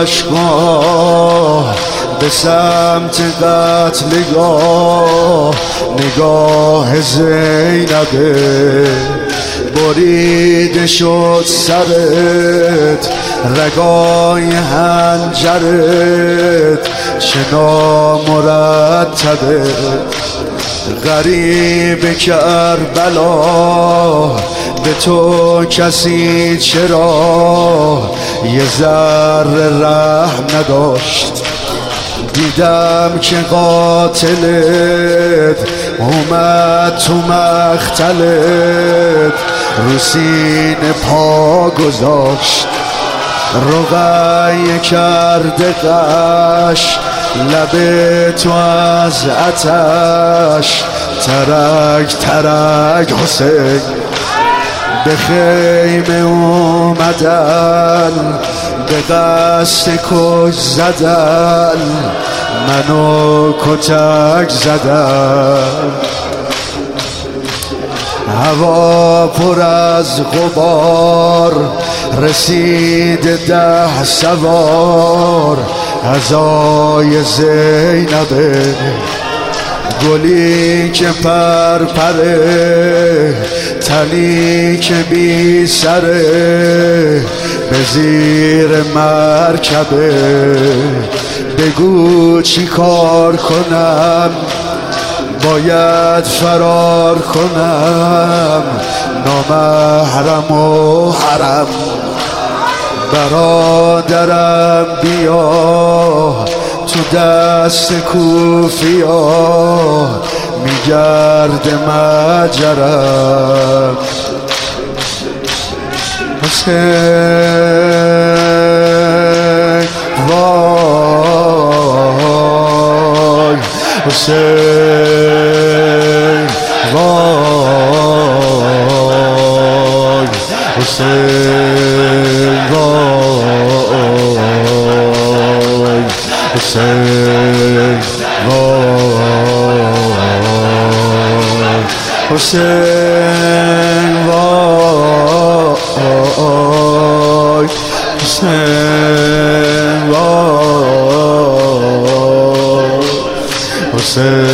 اشکاه به سمت قتلگاه، نگاه زینبه بریده شد سرت، رگای حنجرت چه نامرتبه. غریب کربلا به تو کسی چرا یه ذره رحم نداشت. دیدم که قاتلت اومد تو مقتلت، رو سینه پا گذاشت، رقیه کرده قش، لب تو از آتش، ترک ترک حسین به خیمه اومدن، به قصد کش زدن، منو کتک زدن. هوا پر از غبار رسید 10 سوار، عزای زینبه گلی که پرپره، تنی که بی سره، به زیر مرکبه. بگو چی کار کنم، باید فرار کنم، نامحرم و حرم. برادرم بیا تو دست کوفیا، میگرد مجرم. حسین وای، حسین وای، حسین وای، حسین وای، حسین وای، حسین وای، حسین